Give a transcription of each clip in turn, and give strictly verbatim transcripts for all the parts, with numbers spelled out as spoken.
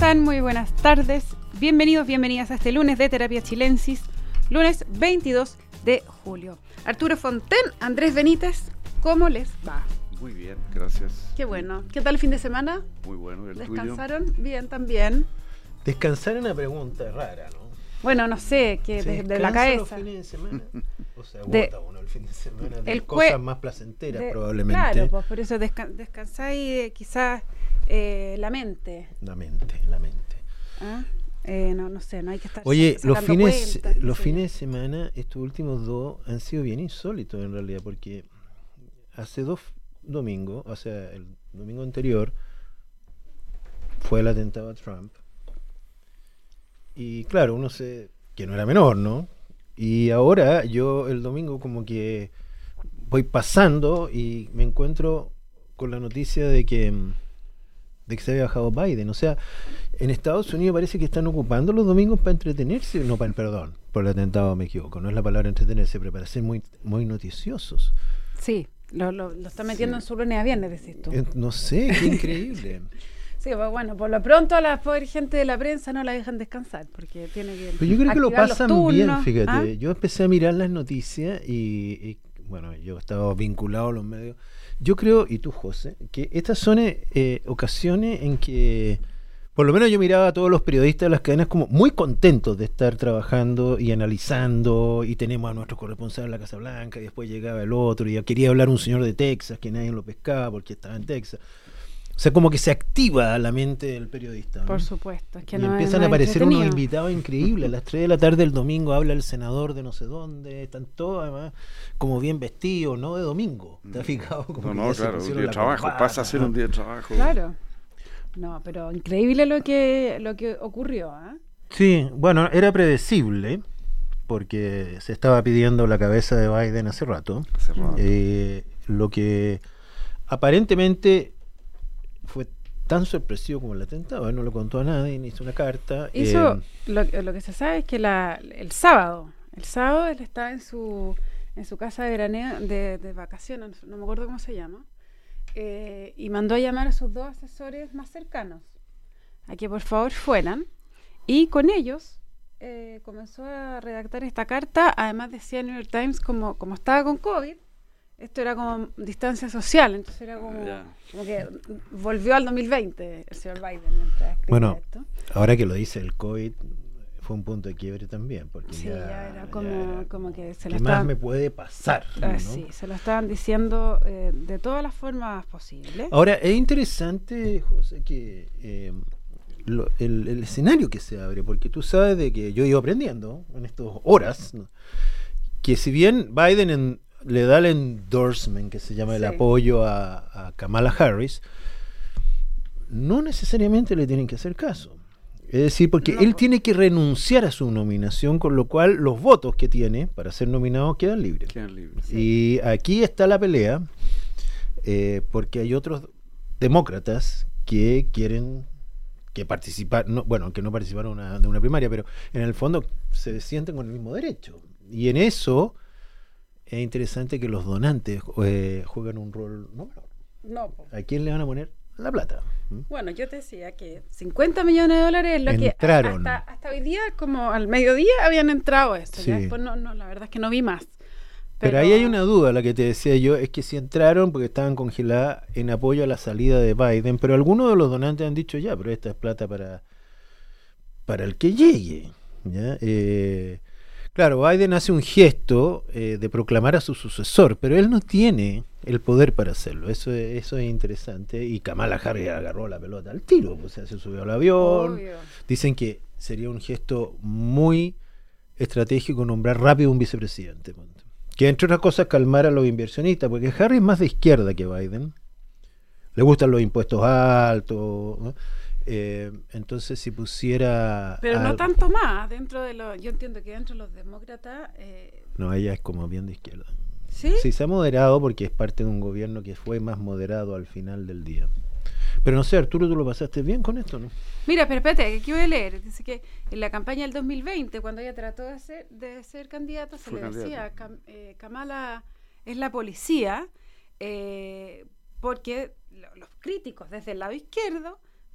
están? Muy buenas tardes. Bienvenidos, bienvenidas a este lunes de Terapia Chilensis, lunes veintidós de julio. Arturo Fonten, Andrés Benítez, ¿cómo les va? Muy bien, gracias. Qué bueno. ¿Qué tal el fin de semana? Muy bueno. ¿El ¿Descansaron? tuyo? Bien, también. Descansar es una pregunta rara, ¿no? Bueno, no sé, que de, de la cabeza. Los fines de semana? O sea, de, vota uno el fin de semana de el cosas cue- más placenteras, de, probablemente. Claro, pues por eso desca- descansáis eh, quizás eh, la mente. La mente, la mente. ¿Ah? Eh, no, no sé, no hay que estar Oye, los fines, cuentas, los sí. fines de semana, estos últimos dos, han sido bien insólitos en realidad, porque hace dos domingos, o sea, el domingo anterior, fue el atentado a Trump. Y claro, uno se... que no era menor, ¿no? Y ahora yo el domingo como que voy pasando y me encuentro con la noticia de que de que se había bajado Biden. O sea, en Estados Unidos parece que están ocupando los domingos para entretenerse, no, para, perdón, por el atentado me equivoco, no es la palabra entretenerse, pero para ser muy, muy noticiosos. Sí, lo, lo, lo está metiendo sí. en su lunes a viernes, decís tú. Eh, no sé, qué increíble. Sí, pues bueno, por lo pronto a la pobre gente de la prensa no la dejan descansar porque tiene que. Pero yo creo que lo pasan bien, fíjate. ¿Ah? Yo empecé a mirar las noticias y, y, bueno, yo estaba vinculado a los medios. Yo creo, y tú, José, que estas son eh, ocasiones en que, por lo menos yo miraba a todos los periodistas de las cadenas como muy contentos de estar trabajando y analizando, y tenemos a nuestro corresponsal en la Casa Blanca, y después llegaba el otro, y quería hablar un señor de Texas, que nadie lo pescaba porque estaba en Texas. O sea, como que se activa la mente del periodista, ¿no? Por supuesto. Es que y no empiezan es, no a aparecer unos invitados increíbles. A las tres de la tarde del domingo habla el senador de no sé dónde. Están todos, además, como bien vestidos, ¿no? De domingo. ¿Te has fijado? Como no, no, claro. Un día de trabajo. Corbata, pasa a ser ¿no? un día de trabajo. Claro. No, pero increíble lo que, lo que ocurrió, ¿eh? Sí, bueno, era predecible. Porque se estaba pidiendo la cabeza de Biden hace rato. Hace rato. Eh, lo que aparentemente fue tan sorpresivo como el atentado, ¿eh? No lo contó a nadie, ni hizo una carta. Hizo, eh, lo, lo que se sabe es que la, el sábado, el sábado él estaba en su en su casa de veraneo, de, de vacaciones, no me acuerdo cómo se llama, eh, y mandó a llamar a sus dos asesores más cercanos, a que por favor fueran, y con ellos eh, comenzó a redactar esta carta. Además decía el New York Times, como, como estaba con COVID, esto era como distancia social, entonces era como, yeah. como que volvió al dos mil veinte el señor Biden mientras escribía bueno, esto. Ahora que lo dice el COVID, fue un punto de quiebre también, porque sí, ya, ya era como, ya era como que se ¿qué lo estaban, más me puede pasar? Ah, ¿no? Sí, se lo estaban diciendo eh, de todas las formas posibles. Ahora, es interesante, José, que eh, lo, el, el escenario que se abre, porque tú sabes de que yo he ido aprendiendo en estas horas, ¿no? Que si bien Biden en le da el endorsement, que se llama el sí. apoyo a, a Kamala Harris, no necesariamente le tienen que hacer caso. Es decir, porque no, él tiene que renunciar a su nominación, con lo cual los votos que tiene para ser nominado quedan libres. Quedan libres. Sí. Y aquí está la pelea, eh, porque hay otros demócratas que quieren que participar, no, bueno, que no participaron una, de una primaria, pero en el fondo se sienten con el mismo derecho. Y en eso es interesante que los donantes eh, juegan un rol no no ¿A quién le van a poner la plata? ¿Mm? Bueno, yo te decía que cincuenta millones de dólares es lo entraron. que hasta, hasta hoy día, como al mediodía, habían entrado esto. Sí. Ya después no, no, la verdad es que no vi más. Pero, Pero ahí hay una duda, la que te decía yo, es que si entraron porque estaban congeladas en apoyo a la salida de Biden, pero algunos de los donantes han dicho ya, pero esta es plata para, para el que llegue. ¿Ya? Eh, Claro, Biden hace un gesto eh, de proclamar a su sucesor, pero él no tiene el poder para hacerlo. Eso es, eso es interesante. Y Kamala Harris agarró la pelota al tiro, o sea, se subió al avión. Obvio. Dicen que sería un gesto muy estratégico nombrar rápido un vicepresidente. Que entre otras cosas calmara a los inversionistas, porque Harris es más de izquierda que Biden. Le gustan los impuestos altos, ¿no? Eh, entonces si pusiera pero algo, no tanto más dentro de los, yo entiendo que dentro de los demócratas eh, no, ella es como bien de izquierda. ¿Sí? Sí, se ha moderado porque es parte de un gobierno que fue más moderado al final del día. Pero no sé, Arturo, ¿tú lo pasaste bien con esto, no? Mira, pero espérate, que aquí voy a leer. Dice que en la campaña del dos mil veinte, cuando ella trató de ser, de ser candidata, se fue le candidata. decía Cam, eh, Kamala es la policía, eh, porque lo, los críticos desde el lado izquierdo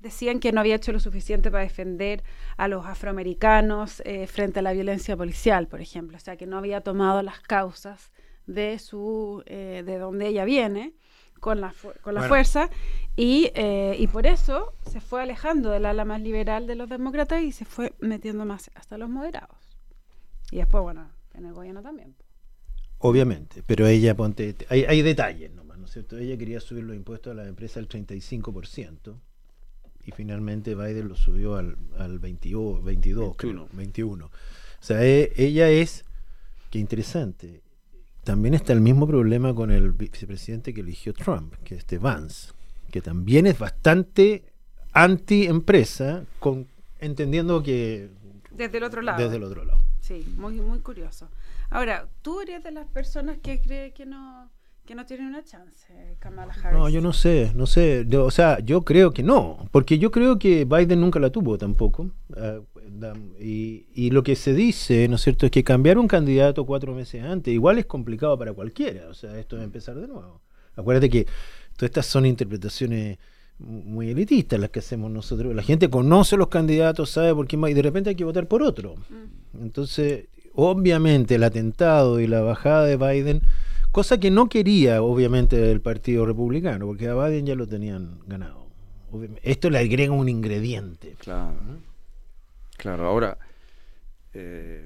decían que no había hecho lo suficiente para defender a los afroamericanos eh, frente a la violencia policial, por ejemplo. O sea, que no había tomado las causas de su eh, de donde ella viene con la, fu- con la bueno. fuerza y, eh, y por eso se fue alejando del ala más liberal de los demócratas y se fue metiendo más hasta los moderados. Y después, bueno, en el gobierno también. Obviamente, pero ella, ponte, hay, hay detalles nomás, ¿no es cierto? Ella quería subir los impuestos a las empresas al treinta y cinco por ciento y finalmente Biden lo subió al, al veintidós, veintidós, creo, veintiuno. O sea, e, ella es, qué interesante, también está el mismo problema con el vicepresidente que eligió Trump, que es este Vance, que también es bastante anti-empresa, con, entendiendo que... Desde el otro lado. Desde el otro lado. Sí, muy, muy curioso. Ahora, ¿tú eres de las personas que cree que no que no tienen una chance, Kamala Harris? No, yo no sé, no sé. Yo, o sea, yo creo que no, porque yo creo que Biden nunca la tuvo tampoco. Uh, y, y lo que se dice, ¿no es cierto?, es que cambiar un candidato cuatro meses antes igual es complicado para cualquiera. O sea, esto es empezar de nuevo. Acuérdate que todas estas son interpretaciones muy elitistas las que hacemos nosotros. La gente conoce los candidatos, sabe por quién va y de repente hay que votar por otro. Entonces, obviamente el atentado y la bajada de Biden, cosa que no quería obviamente el Partido Republicano, porque a Biden ya lo tenían ganado. Obviamente, esto le agrega un ingrediente. Claro, claro. Ahora, eh,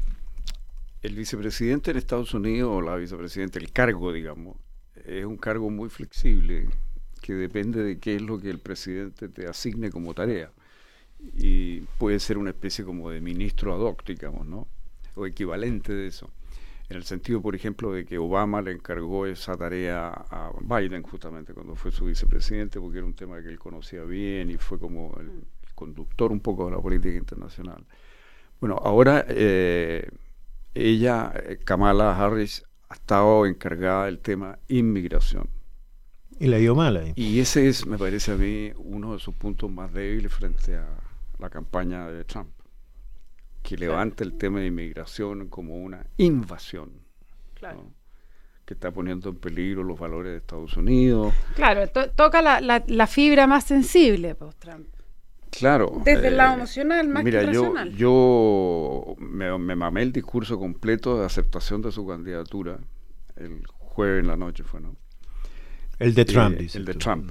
el vicepresidente en Estados Unidos, o la vicepresidenta, el cargo, digamos, es un cargo muy flexible, que depende de qué es lo que el presidente te asigne como tarea. Y puede ser una especie como de ministro ad hoc, digamos, ¿no? O equivalente de eso. En el sentido, por ejemplo, de que Obama le encargó esa tarea a Biden justamente cuando fue su vicepresidente, porque era un tema que él conocía bien y fue como el, el conductor un poco de la política internacional. Bueno, ahora eh, ella, Kamala Harris, ha estado encargada del tema inmigración. Y la dio mal ahí. Y ese es, me parece a mí, uno de sus puntos más débiles frente a la campaña de Trump, que levanta el tema de inmigración como una invasión, claro, ¿no?, que está poniendo en peligro los valores de Estados Unidos. Claro, to- toca la, la, la fibra más sensible, pues, Trump. Claro. Desde eh, el lado emocional, más mira, que racional. Yo, yo me, me mamé el discurso completo de aceptación de su candidatura el jueves en la noche, fue, ¿no? El de Trump, eh, dice El de tú. Trump.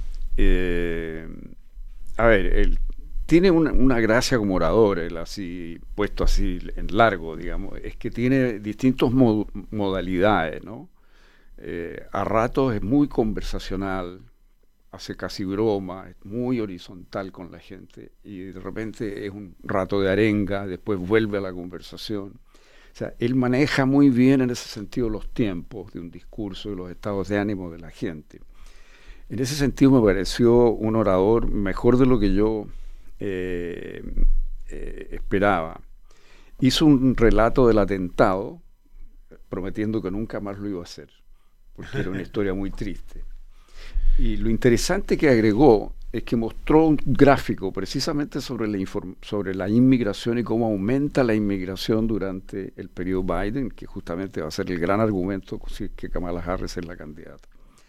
Eh, a ver, él tiene una, una gracia como orador, él así, puesto así en largo, digamos, es que tiene distintas mod- modalidades, ¿no? Eh, a ratos es muy conversacional, hace casi broma, es muy horizontal con la gente, y de repente es un rato de arenga, después vuelve a la conversación. O sea, él maneja muy bien en ese sentido los tiempos de un discurso y los estados de ánimo de la gente. En ese sentido me pareció un orador mejor de lo que yo eh, eh, esperaba. Hizo un relato del atentado, prometiendo que nunca más lo iba a hacer, porque era una historia muy triste. Y lo interesante que agregó es que mostró un gráfico precisamente sobre la, inform- sobre la inmigración y cómo aumenta la inmigración durante el periodo Biden, que justamente va a ser el gran argumento si es que Kamala Harris es la candidata.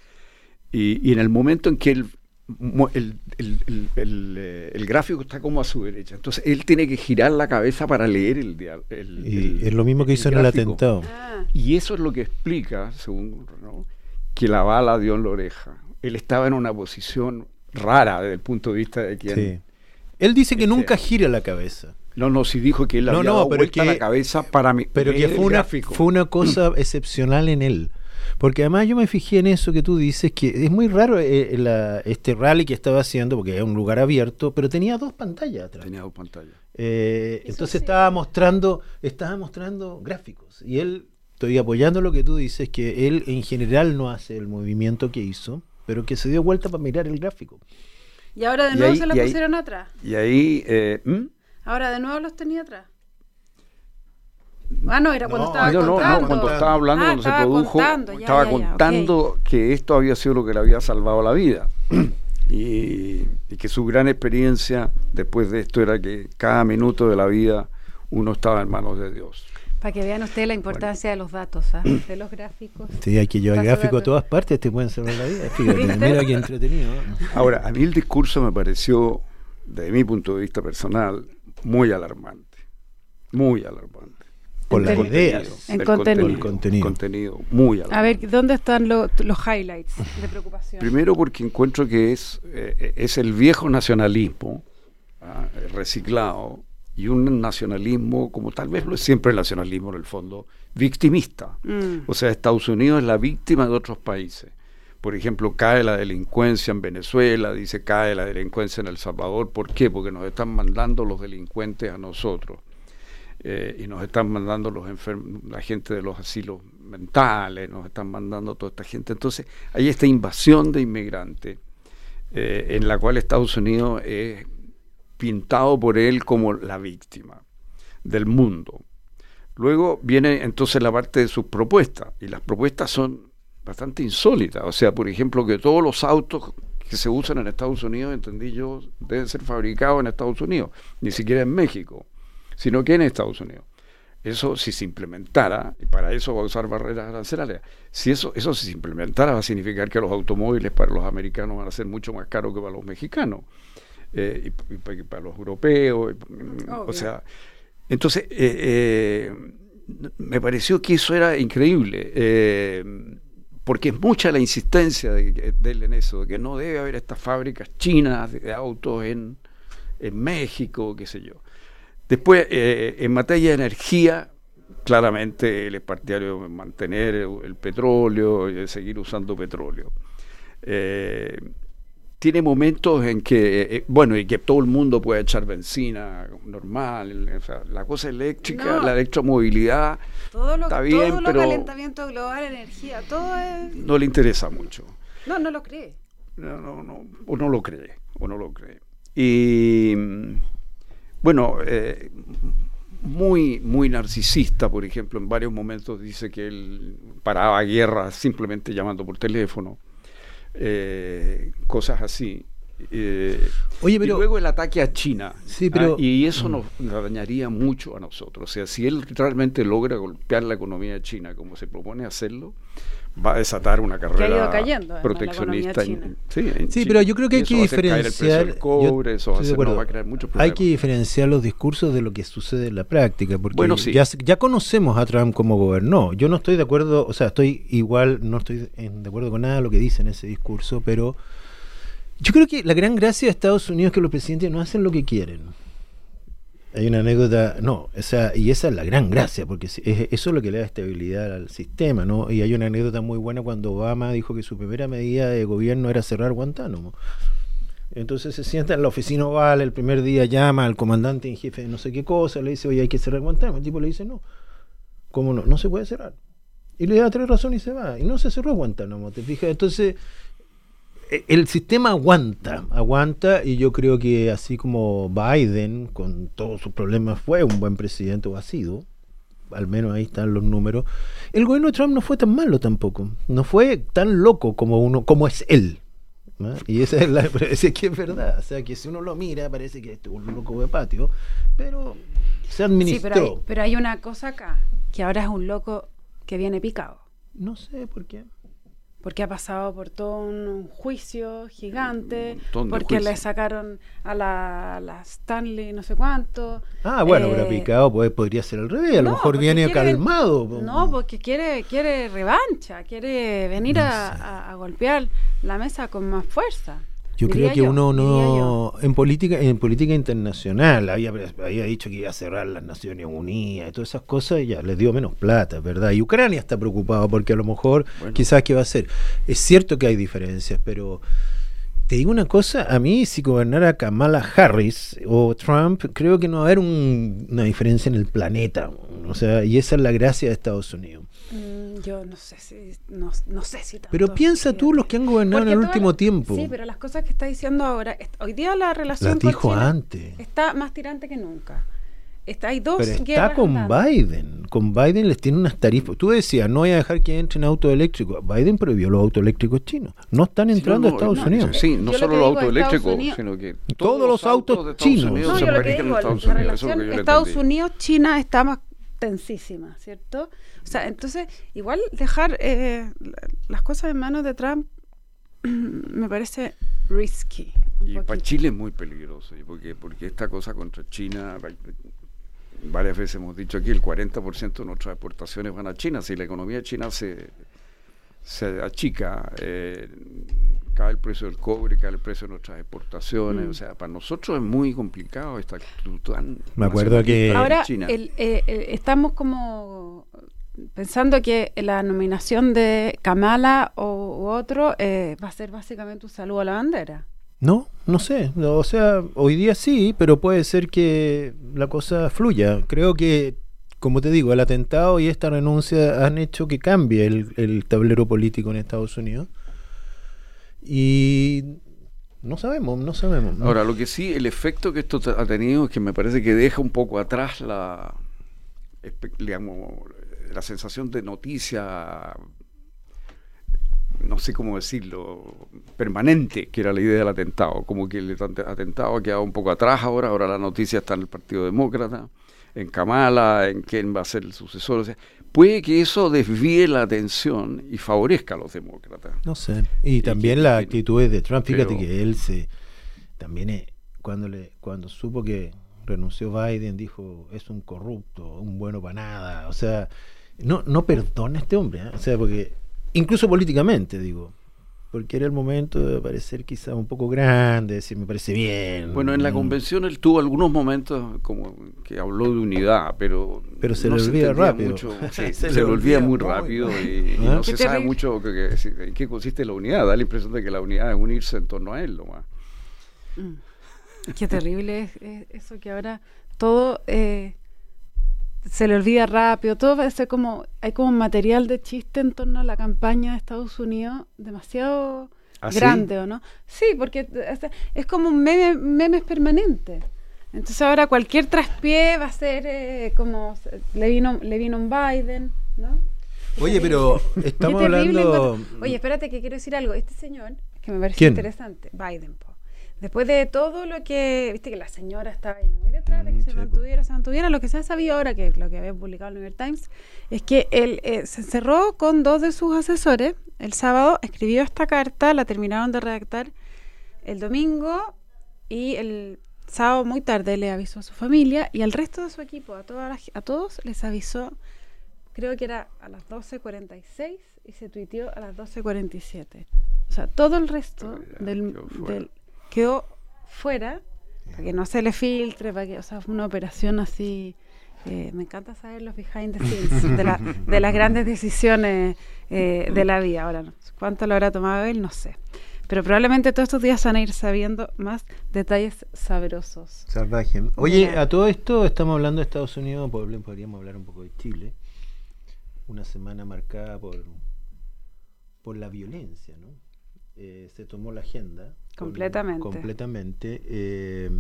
Y, y en el momento en que el, el, el, el, el, eh, el gráfico está como a su derecha, entonces él tiene que girar la cabeza para leer el diálogo. Y es lo mismo que hizo en el atentado. Ah. Y eso es lo que explica, según, ¿no?, que la bala dio en la oreja. Él estaba en una posición rara desde el punto de vista de quien... Sí. Él dice que este, nunca gira la cabeza. No, no, sí dijo que él No, había no, dado pero vuelta que- la cabeza para mí. Pero que fue una, fue una cosa excepcional en él. Porque además yo me fijé en eso que tú dices, que es muy raro eh, la, este rally que estaba haciendo, porque es un lugar abierto, pero tenía dos pantallas atrás. Tenía dos pantallas. Eh, Eso entonces sí. estaba mostrando, estaba mostrando gráficos. Y él, estoy apoyando lo que tú dices, que él en general no hace el movimiento que hizo, pero que se dio vuelta para mirar el gráfico. Y ahora de Y nuevo ahí- se los y ahí- pusieron atrás. Y ahí... Eh, ¿hmm? Ahora de nuevo los tenía atrás. Ah, no, era cuando No, estaba no, no, contando. no, cuando estaba hablando, Ah, cuando se estaba produjo, contando, ya, estaba ya, ya, contando ok. que esto había sido lo que le había salvado la vida. y, y que su gran experiencia después de esto era que cada minuto de la vida uno estaba en manos de Dios. Para que vean ustedes la importancia bueno. de los datos, ¿ah? De los gráficos. Sí, hay que llevar gráficos a todas partes, te pueden salvar la vida. Fíjate, mira qué entretenido. ¿eh? Ahora, a mí el discurso me pareció, desde mi punto de vista personal, muy alarmante. Muy alarmante. Por las ideas. En contenido. contenido. contenido. contenido muy alarmante. A ver, ¿dónde están lo, los highlights de preocupación? Primero porque encuentro que es, eh, es el viejo nacionalismo, ¿ah? reciclado, y un nacionalismo, como tal vez lo es siempre el nacionalismo en el fondo, victimista. Mm. O sea, Estados Unidos es la víctima de otros países. Por ejemplo, cae la delincuencia en Venezuela, dice cae la delincuencia en El Salvador. ¿Por qué? Porque nos están mandando los delincuentes a nosotros. Eh, y nos están mandando los enfermos, la gente de los asilos mentales, nos están mandando toda esta gente. Entonces, hay esta invasión de inmigrantes, eh, en la cual Estados Unidos es pintado por él como la víctima del mundo. Luego viene entonces la parte de sus propuestas, y las propuestas son bastante insólitas. O sea, por ejemplo, que todos los autos que se usan en Estados Unidos, entendí yo, deben ser fabricados en Estados Unidos, ni siquiera en México, sino que en Estados Unidos. Eso, si se implementara, y para eso va a usar barreras arancelarias, si eso, eso si se implementara, va a significar que los automóviles para los americanos van a ser mucho más caros que para los mexicanos. Eh, y, y para los europeos, y, oh, o sea, entonces eh, eh, me pareció que eso era increíble, eh, porque es mucha la insistencia de, de él en eso, de que no debe haber estas fábricas chinas de, de autos en, en México, qué sé yo. Después, eh, en materia de energía, claramente él es partidario de mantener el, el petróleo y de seguir usando petróleo. Eh, Tiene momentos en que, eh, bueno, y que todo el mundo puede echar benzina normal, o sea, la cosa eléctrica, no, la electromovilidad, todo lo, está bien, todo pero lo calentamiento global, energía, todo es... no le interesa mucho. No, no lo cree. No, no, no, o no lo cree, o no lo cree. Y, bueno, eh, muy, muy narcisista, por ejemplo, en varios momentos dice que él paraba guerras simplemente llamando por teléfono. Eh, cosas así. Eh, Oye, pero, y luego el ataque a China. Sí, pero, ah, y eso nos, nos dañaría mucho a nosotros. O sea, si él realmente logra golpear la economía de China como se propone hacerlo, va a desatar una carrera cayendo, proteccionista. En, sí, en sí pero yo creo que hay que diferenciar. El cobre, eso va a, hacer, no, va a crear muchos problemas. Hay que diferenciar los discursos de lo que sucede en la práctica, porque bueno, sí. ya, ya conocemos a Trump como gobernó. Yo no estoy de acuerdo, o sea, estoy igual, no estoy en, de acuerdo con nada de lo que dice en ese discurso, pero yo creo que la gran gracia de Estados Unidos es que los presidentes no hacen lo que quieren. Hay una anécdota, no, o sea, y esa es la gran gracia, porque es, eso es lo que le da estabilidad al sistema, ¿no? Y hay una anécdota muy buena cuando Obama dijo que su primera medida de gobierno era cerrar Guantánamo. Entonces se sienta en la oficina oval, el primer día llama al comandante en jefe de no sé qué cosa, le dice, oye, hay que cerrar Guantánamo. El tipo le dice, no, ¿cómo no? No se puede cerrar. Y le da tres razones y se va. Y no se cerró Guantánamo, ¿te fijas? Entonces el sistema aguanta, aguanta, y yo creo que así como Biden, con todos sus problemas, fue un buen presidente, o ha sido, al menos ahí están los números, el gobierno de Trump no fue tan malo tampoco, no fue tan loco como uno, como es él, ¿no? Y esa es la, parece que es verdad, o sea que si uno lo mira parece que es un loco de patio, pero se administró. Sí, pero hay, pero hay una cosa acá, que ahora es un loco que viene picado. No sé por qué. Porque ha pasado por todo un, un juicio gigante, porque juicio. le sacaron a la, a la Stanley no sé cuánto. Ah, bueno, eh, pero picado pues, podría ser al revés, a lo no, mejor viene quiere, calmado. No, porque quiere quiere revancha, quiere venir no a, a, a golpear la mesa con más fuerza. Yo creo que yo, uno no, en política en política internacional, había, había dicho que iba a cerrar las Naciones Unidas y todas esas cosas, y ya les dio menos plata, ¿verdad? Y Ucrania está preocupado porque a lo mejor, bueno, quizás, ¿qué va a hacer? Es cierto que hay diferencias, pero te digo una cosa, a mí si gobernara Kamala Harris o Trump, creo que no va a haber un, una diferencia en el planeta, o sea, y esa es la gracia de Estados Unidos. Mm, yo no sé si no, no sé si tanto, pero piensa tú los que han gobernado en el último la, tiempo. Sí, pero las cosas que está diciendo ahora, hoy día la relación las dijo con Chile antes. Está más tirante que nunca. Está, hay dos pero está con andando. Biden. Con Biden les tiene unas tarifas. Tú decías, no voy a dejar que entren autos eléctricos. Biden prohibió los autos eléctricos chinos. No están entrando sí, no, a Estados no, Unidos. Sí, no yo solo los autos eléctricos, sino que todos, todos los autos, autos chinos. No, yo lo que digo, la relación Estados Unidos-China está más tensísima, ¿cierto? O sea, entonces, igual dejar eh, las cosas en manos de Trump me parece risky. Y para Chile es muy peligroso, porque, porque esta cosa contra China, varias veces hemos dicho aquí, el cuarenta por ciento de nuestras exportaciones van a China. Si la economía de China se, se achica, eh, cae el precio del cobre, cae el precio de nuestras exportaciones, mm. o sea, para nosotros es muy complicado esta actitud tan... Me acuerdo que... Ahora, el, eh, eh, estamos como... pensando que la nominación de Kamala o u otro eh, va a ser básicamente un saludo a la bandera. No, no sé, no, o sea, hoy día sí, pero puede ser que la cosa fluya. Creo que, como te digo, el atentado y esta renuncia han hecho que cambie el, el tablero político en Estados Unidos. Y no sabemos, no sabemos. ¿no? Ahora, lo que sí, el efecto que esto ha tenido es que me parece que deja un poco atrás la, digamos, la sensación de noticia, no sé cómo decirlo, permanente, que era la idea del atentado. Como que el atentado ha quedado un poco atrás ahora, ahora la noticia está en el Partido Demócrata, en Kamala, en quién va a ser el sucesor. O sea, puede que eso desvíe la atención y favorezca a los demócratas. No sé. Y, y también las actitudes de Trump, fíjate pero, que él se también es, cuando le cuando supo que renunció Biden, dijo, es un corrupto, un bueno para nada. O sea, no no perdona a este hombre, ¿eh? O sea, porque incluso políticamente, digo, porque era el momento de parecer quizás un poco grande, decir, me parece bien. Bueno, en la convención él tuvo algunos momentos como que habló de unidad, pero pero se no le olvida rápido. Mucho, sí, se, se le olvida muy rápido y, y no se sabe mucho que, que, en qué consiste la unidad. Da la impresión de que la unidad es unirse en torno a él nomás. Mm. Qué terrible es, es eso que ahora todo... Eh, se le olvida rápido, todo parece como, hay como un material de chiste en torno a la campaña de Estados Unidos demasiado ¿Ah, grande, sí? ¿O no? Sí, porque es, es como un meme, memes permanente. Entonces ahora cualquier traspié va a ser eh, como le vino, le vino un Biden, ¿no? Oye, pero estamos hablando... Oye, espérate que quiero decir algo. Este señor, que me parece ¿Quién? interesante, Biden, po. Después de todo lo que, viste que la señora estaba ahí muy detrás de que mm, se sí, mantuviera, se mantuviera, lo que se ha sabido ahora, que lo que había publicado el New York Times, es que él eh, se encerró con dos de sus asesores el sábado, escribió esta carta, la terminaron de redactar el domingo y el sábado muy tarde le avisó a su familia y al resto de su equipo, a, todas las, a todos les avisó, creo que era a las doce cuarenta y seis y se tuiteó a las doce cuarenta y siete. O sea, todo el resto del... del quedó fuera, para que no se le filtre, para que, o sea, fue una operación así, eh, me encanta saber los behind the scenes de, la, de las grandes decisiones eh, de la vida. Ahora, ¿cuánto lo habrá tomado él? No sé. Pero probablemente todos estos días van a ir sabiendo más detalles sabrosos. Salvaje. Oye, a todo esto estamos hablando de Estados Unidos, podríamos hablar un poco de Chile. Una semana marcada por, por la violencia, ¿no? Eh, se tomó la agenda completamente con, completamente eh,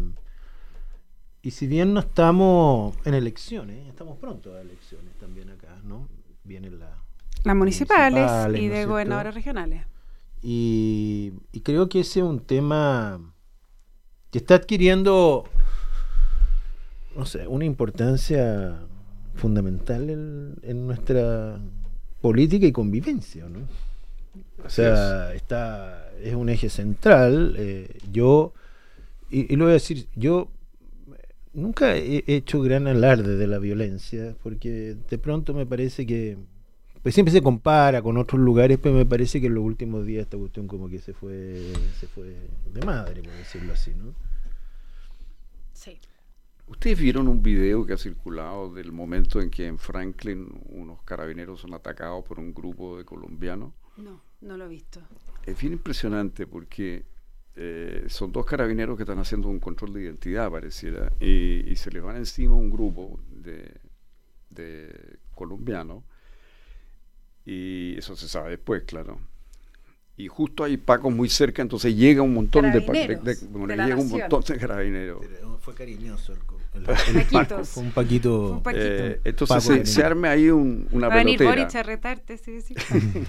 y si bien no estamos en elecciones, estamos pronto a elecciones también acá, ¿no? Vienen la, las municipales, municipales y de ¿no gobernadores regionales y, y creo que ese es un tema que está adquiriendo, no sé, una importancia fundamental en, en nuestra política y convivencia, ¿no? O sea, está, es un eje central. Eh, yo, y, y lo voy a decir, yo nunca he hecho gran alarde de la violencia, porque de pronto me parece que, pues siempre se compara con otros lugares, pero me parece que en los últimos días esta cuestión como que se fue, se fue de madre, por decirlo así, ¿no? Sí. ¿Ustedes vieron un video que ha circulado del momento en que en Franklin unos carabineros son atacados por un grupo de colombianos? No, no lo he visto. Es bien impresionante porque eh, son dos carabineros que están haciendo un control de identidad, pareciera, y, y se les van encima un grupo de, de colombianos, y eso se sabe después, claro. Y justo hay pacos muy cerca, entonces llega un montón de, de, de, bueno, de llega un montón de carabineros. Fue cariñoso el, el, el Paco, fue un paquito. Fue un paquito. Eh, entonces se, se arme ahí un, una Va pelotera. Va a venir Boric a retarte, sí, sí.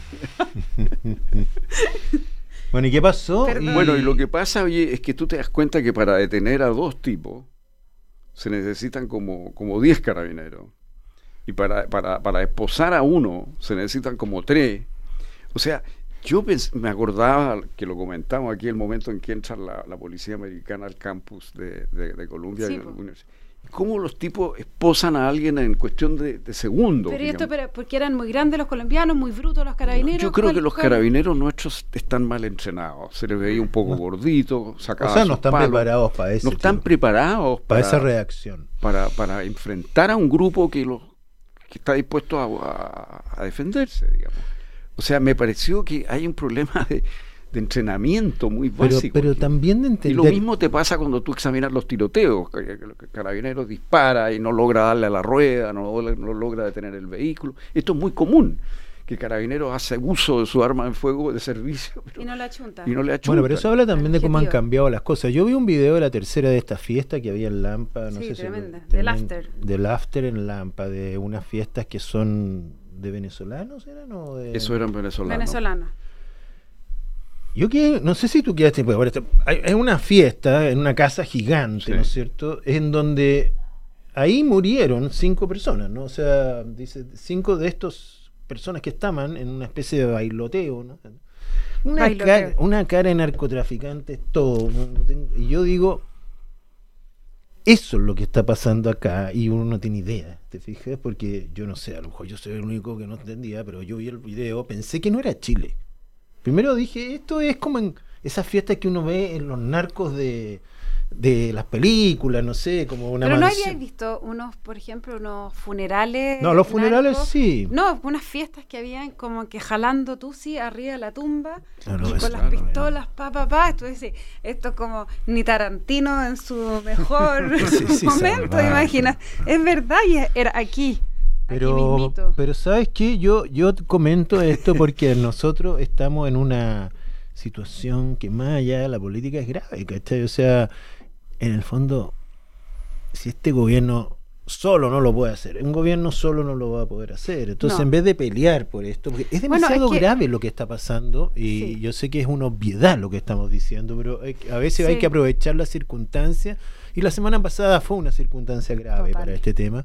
Bueno, ¿y qué pasó? Y... Bueno, y lo que pasa, oye, es que tú te das cuenta que para detener a dos tipos se necesitan como como diez carabineros. y para, para, para esposar a uno se necesitan como tres. O sea, yo pens- me acordaba que lo comentamos aquí el momento en que entra la, la policía americana al campus de, de, de Columbia. Sí, y- po. ¿Cómo los tipos esposan a alguien en cuestión de, de segundos? Pero esto, digamos? pero, porque eran muy grandes los colombianos, muy brutos los carabineros. Yo creo ¿cuál- que los cuál? carabineros nuestros están mal entrenados. Se les veía un poco gordito, O sacaban sea, no sus están palos. preparados para eso. No están preparados para para, esa reacción. para, para enfrentar a un grupo que, los, que está dispuesto a, a- a defenderse, digamos. O sea, me pareció que hay un problema de, de entrenamiento muy Pero, básico. pero aquí. también de Y entender. lo mismo te pasa cuando tú examinas los tiroteos, que, que- que el carabinero dispara y no logra darle a la rueda, no, no logra detener el vehículo. Esto es muy común, que el carabinero hace uso de su arma de fuego de servicio pero- Y no la chunta. y no le achunta. Bueno, pero eso habla también de cómo han Objetivo. cambiado las cosas. Yo vi un video de la tercera de esta fiesta que había en Lampa, no Sí, sé si tremenda, lo- del tremen- after. Del after en Lampa, de unas fiestas que son de venezolanos, ¿eran? O de... Eso eran venezolanos. Venezolano. Yo que no sé si tú quedaste, pues, ahora está- hay, hay una fiesta en una casa gigante, Sí. ¿no es cierto? En donde ahí murieron cinco personas, ¿no? O sea, dice cinco de estos personas que estaban en una especie de bailoteo, ¿no? Una, Bailoteo. cara, una cara de narcotraficantes, todo. ¿no? Y yo digo, eso es lo que está pasando acá y uno no tiene idea, ¿te fijas? Porque yo no sé, a lo mejor yo soy el único que no entendía, pero yo vi el video, pensé que no era Chile. Primero dije, esto es como en esas fiestas que uno ve en los narcos de, de las películas, no sé, como una Pero no mansión. habías visto unos, por ejemplo, unos funerales. No, los funerales narcos? sí. No, unas fiestas que habían como que jalando tusi arriba de la tumba Claro, y eso, con las claro, pistolas, pa, pa, pa. Tú dices, esto es como ni Tarantino en su mejor Sí, sí, momento, salvaje. imagina. Es verdad, y era aquí. aquí Pero, mismito. pero ¿sabes qué? Yo, yo comento esto porque nosotros estamos en una situación que más allá de la política es grave, ¿cachai? O sea, en el fondo, si este gobierno solo no lo puede hacer, un gobierno solo no lo va a poder hacer. Entonces, No. en vez de pelear por esto, porque es Bueno, demasiado es que- grave lo que está pasando, y Sí. yo sé que es una obviedad lo que estamos diciendo, pero hay que- a veces Sí. hay que aprovechar las circunstancias, y la semana pasada fue una circunstancia grave Total. para este tema.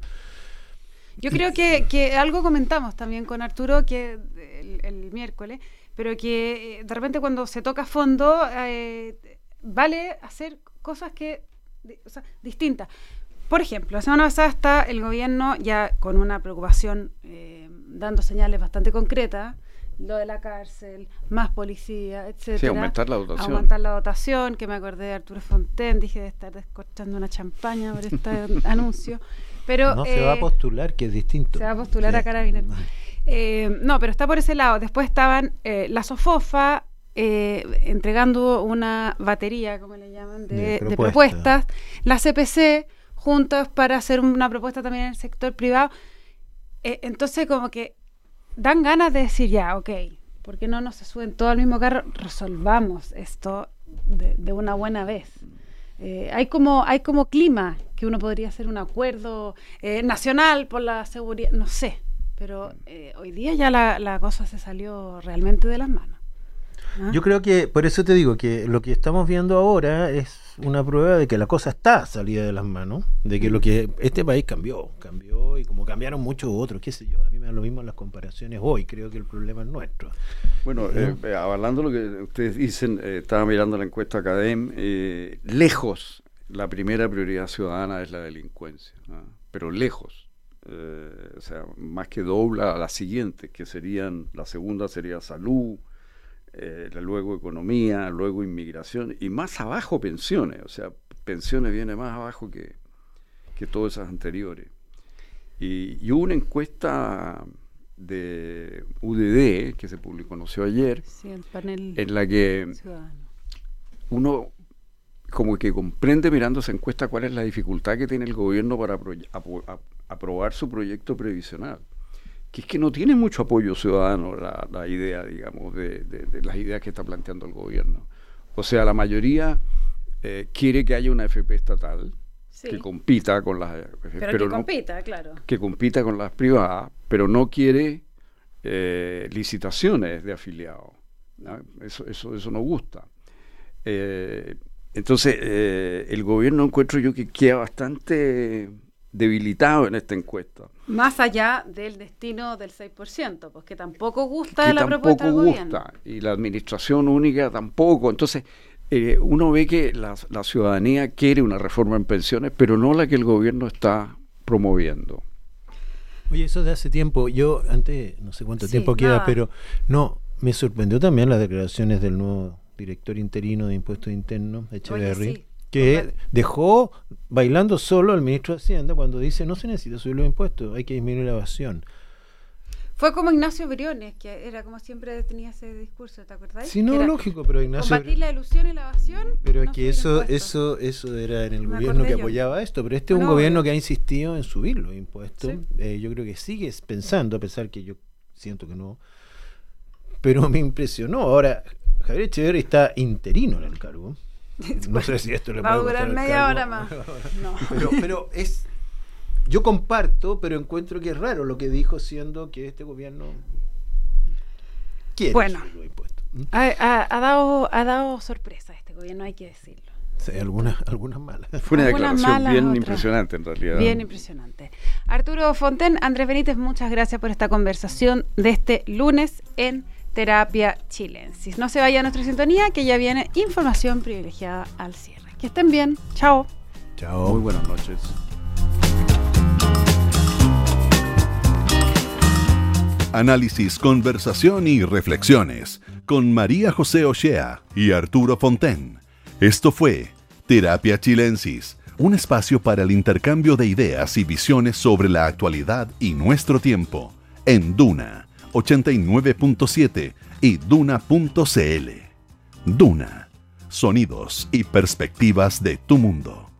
Yo creo que, que algo comentamos también con Arturo que el, el miércoles, pero que eh, de repente cuando se toca a fondo eh, vale hacer cosas que di- o sea, distintas. Por ejemplo, la semana pasada está el gobierno ya con una preocupación eh, dando señales bastante concretas, lo de la cárcel, más policía, etcétera. Sí, aumentar la dotación. Aumentar la dotación, que me acordé de Arturo Fontaine, dije de estar descorchando una champaña por este anuncio. Pero, no se va a eh, postular, que es distinto. se va a postular Sí. a Carabineros. Eh, no, pero está por ese lado. Después estaban eh, la Sofofa eh, entregando una batería, como le llaman, de, De de propuestas. propuestas. La C P C, juntos para hacer una propuesta también en el sector privado. Eh, entonces, como que dan ganas de decir, ya, ok, ¿por qué no nos se suben todos al mismo carro? Resolvamos esto de, de una buena vez. Eh, hay como hay como clima que uno podría hacer un acuerdo eh, nacional por la seguridad, no sé, pero eh, hoy día ya la, la cosa se salió realmente de las manos. ¿Ah? Yo creo que, por eso te digo que lo que estamos viendo ahora es una prueba de que la cosa está salida de las manos, de que lo que este país cambió, cambió y como cambiaron muchos otros, qué sé yo, a mí me da lo mismo en las comparaciones hoy, creo que el problema es nuestro. Bueno, eh, eh, avalando lo que ustedes dicen, eh, estaba mirando la encuesta Academ, eh, lejos la primera prioridad ciudadana es la delincuencia, ¿no? Pero lejos, eh, o sea, más que dobla a la siguiente, que serían, la segunda sería salud, eh, luego economía, luego inmigración, y más abajo pensiones, o sea, pensiones viene más abajo que, que todas esas anteriores. Y, y hubo una encuesta de U D D que se publicó, conoció ayer, Sí, el panel en la que ciudadano. uno como que comprende mirando esa encuesta cuál es la dificultad que tiene el gobierno para apro- apro- ap- aprobar su proyecto previsional, que es que no tiene mucho apoyo ciudadano la, la idea, digamos, de, de, de las ideas que está planteando el gobierno. O sea, la mayoría eh, quiere que haya una F P estatal Sí, que compita con las pero, pero que no- compita, claro. que compita con las privadas, pero no quiere eh, licitaciones de afiliados, ¿no? Eso, eso, eso no gusta. Eh, entonces, eh, el gobierno encuentro yo que queda bastante debilitado en esta encuesta. Más allá del destino del seis por ciento, pues que tampoco gusta Que la tampoco propuesta del gusta, gobierno. y la administración única tampoco. Entonces, eh, uno ve que la, la ciudadanía quiere una reforma en pensiones, pero no la que el gobierno está promoviendo. Oye, eso de hace tiempo, yo antes, no sé cuánto Sí, tiempo queda, nada. pero no, me sorprendió también las declaraciones del nuevo director interino de Impuestos Internos, Echeverry, Oye, sí. que Total. dejó bailando solo al ministro de Hacienda cuando dice no se necesita subir los impuestos, hay que disminuir la evasión. Fue como Ignacio Briones, que era como siempre tenía ese discurso, ¿te acordás? Sí, no, Que era lógico, pero Ignacio... combatir la ilusión y la evasión. Pero es no que subir eso, impuestos. eso, eso era en el Me gobierno acordé que yo. apoyaba esto, pero este es un No, gobierno obvio. que ha insistido en subir los impuestos. Sí. Eh, yo creo que sigue pensando, a pesar que yo siento que no. Pero me impresionó. Ahora, Javier Echeverry está interino en el cargo. No sé si esto le Va a puede durar costar el media cargo. hora más. No. Pero, pero es. Yo comparto, pero encuentro que es raro lo que dijo, siendo que este gobierno quiere Bueno. subir los impuestos. ¿Mm? Ha, ha- ha dado, ha dado sorpresa este gobierno, hay que decirlo. Sí, algunas, algunas malas. Fue una Algunas declaración malas, bien otras. impresionante en realidad. Bien impresionante. Arturo Fonten, Andrés Benítez, muchas gracias por esta conversación de este lunes en Terapia Chilensis. No se vaya a nuestra sintonía, que ya viene información privilegiada al cierre. Que estén bien. Chao. Chao. Muy buenas noches. Análisis, conversación y reflexiones con María José Ochea y Arturo Fonten. Esto fue Terapia Chilensis, un espacio para el intercambio de ideas y visiones sobre la actualidad y nuestro tiempo, en Duna ochenta y nueve punto siete y duna punto c l. Duna, sonidos y perspectivas de tu mundo.